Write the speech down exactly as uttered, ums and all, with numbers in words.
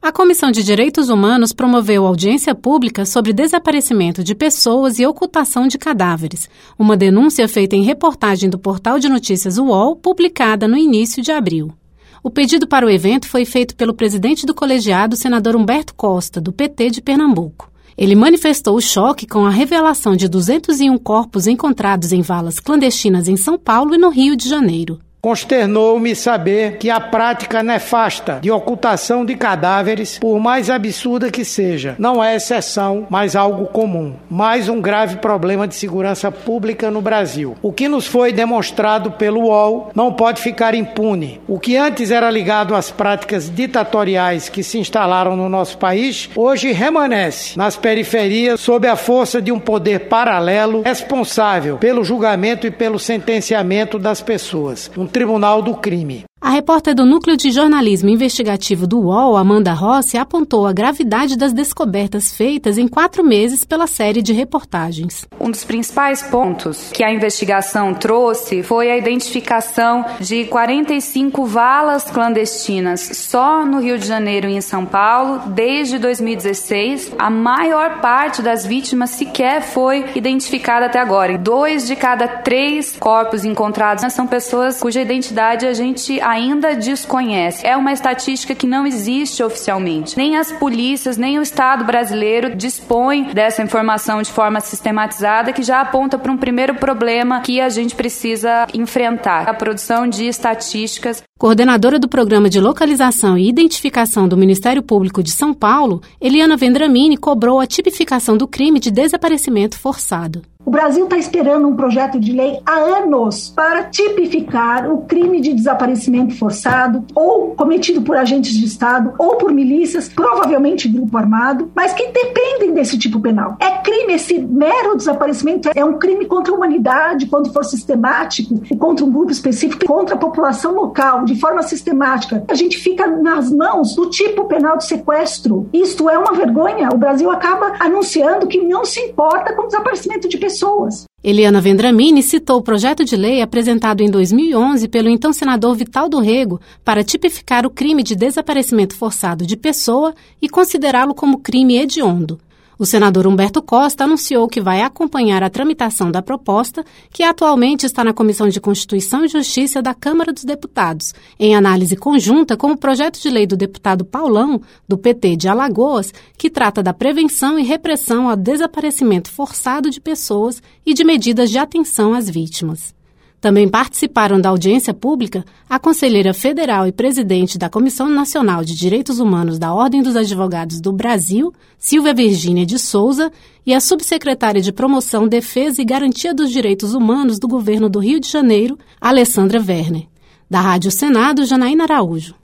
A Comissão de Direitos Humanos promoveu audiência pública sobre desaparecimento de pessoas e ocultação de cadáveres, uma denúncia feita em reportagem do portal de notícias U O L, publicada no início de abril. O pedido para o evento foi feito pelo presidente do colegiado, senador Humberto Costa, do P T de Pernambuco. Ele manifestou o choque com a revelação de duzentos e um corpos encontrados em valas clandestinas em São Paulo e no Rio de Janeiro. Consternou-me saber que a prática nefasta de ocultação de cadáveres, por mais absurda que seja, não é exceção, mas algo comum. Mais um grave problema de segurança pública no Brasil. O que nos foi demonstrado pelo U O L não pode ficar impune. O que antes era ligado às práticas ditatoriais que se instalaram no nosso país, hoje remanesce nas periferias sob a força de um poder paralelo responsável pelo julgamento e pelo sentenciamento das pessoas. Um Tribunal do Crime. A repórter do Núcleo de Jornalismo Investigativo do U O L, Amanda Rossi, apontou a gravidade das descobertas feitas em quatro meses pela série de reportagens. Um dos principais pontos que a investigação trouxe foi a identificação de quarenta e cinco valas clandestinas só no Rio de Janeiro e em São Paulo desde dois mil e dezesseis. A maior parte das vítimas sequer foi identificada até agora. Dois de cada três corpos encontrados são pessoas cuja identidade a gente ainda desconhece. É uma estatística que não existe oficialmente. Nem as polícias, nem o Estado brasileiro dispõem dessa informação de forma sistematizada, que já aponta para um primeiro problema que a gente precisa enfrentar: a produção de estatísticas. Coordenadora do Programa de Localização e Identificação do Ministério Público de São Paulo, Eliana Vendramini cobrou a tipificação do crime de desaparecimento forçado. O Brasil está esperando um projeto de lei há anos para tipificar o crime de desaparecimento forçado, ou cometido por agentes de Estado, ou por milícias, provavelmente grupo armado, mas que dependem desse tipo penal. É crime, esse mero desaparecimento é um crime contra a humanidade, quando for sistemático, e contra um grupo específico, contra a população local, de forma sistemática. A gente fica nas mãos do tipo penal de sequestro. Isto é uma vergonha. O Brasil acaba anunciando que não se importa com o desaparecimento de pessoas. Eliana Vendramini citou o projeto de lei apresentado em dois mil e onze pelo então senador Vital do Rego para tipificar o crime de desaparecimento forçado de pessoa e considerá-lo como crime hediondo. O senador Humberto Costa anunciou que vai acompanhar a tramitação da proposta, que atualmente está na Comissão de Constituição e Justiça da Câmara dos Deputados, em análise conjunta com o projeto de lei do deputado Paulão, do P T de Alagoas, que trata da prevenção e repressão ao desaparecimento forçado de pessoas e de medidas de atenção às vítimas. Também participaram da audiência pública a conselheira federal e presidente da Comissão Nacional de Direitos Humanos da Ordem dos Advogados do Brasil, Silvia Virgínia de Souza, e a subsecretária de Promoção, Defesa e Garantia dos Direitos Humanos do Governo do Rio de Janeiro, Alessandra Werner. Da Rádio Senado, Janaína Araújo.